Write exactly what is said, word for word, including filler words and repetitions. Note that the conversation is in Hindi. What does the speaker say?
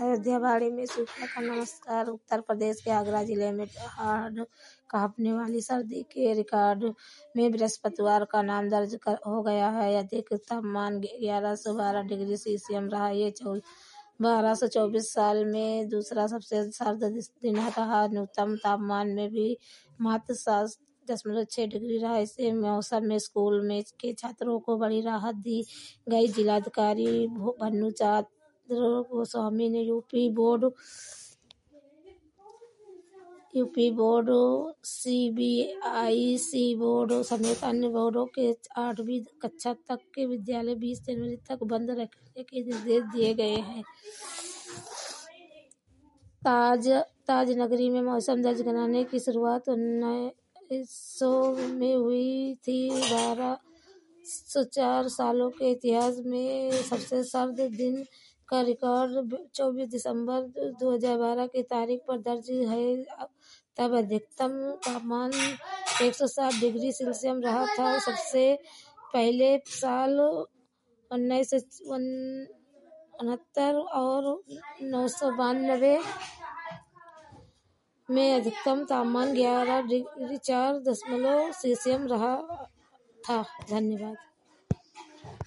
अयोध्या बाड़ी में सूखा का नमस्कार। उत्तर प्रदेश के आगरा जिले में हाड़ कांपने वाली सर्दी के रिकॉर्ड में बृहस्पतिवार का नाम दर्ज कर, हो गया है। अधिक तापमान ग्यारह सौ बारह डिग्री सेल्सियस रहा। ये बारह सौ चौबीस साल में दूसरा सबसे सर्द दिन रहा। न्यूनतम तापमान में भी मात्र सात दशमलव छह डिग्री रहा। इसे मौसम में स्कूल में के छात्रों को बड़ी राहत दी गई। जिलाधिकारी भन्नू चंद्र गोस्वामी ने UP board UP board CBIC board समेत अन्य बोर्डों के आठवीं कक्षा तक के विद्यालय बीस जनवरी तक बंद रखने के निर्देश दिए गए हैं। ताज ताज नगरी में मौसम दर्ज कराने की शुरुआत उन्नीस सौ में हुई थी। बारह सौ चार सालों के इतिहास में सबसे सर्द दिन का रिकॉर्ड चौबीस दिसंबर दो हज़ार बारह की तारीख पर दर्ज है। तब अधिकतम तापमान एक सौ सात डिग्री सेल्सियस रहा था। सबसे पहले साल उन्नीस सौ उनहत्तर और नौ सौ बानवे में अधिकतम तापमान ग्यारह डिग्री चार दशमलव सेल्सियस रहा था। धन्यवाद।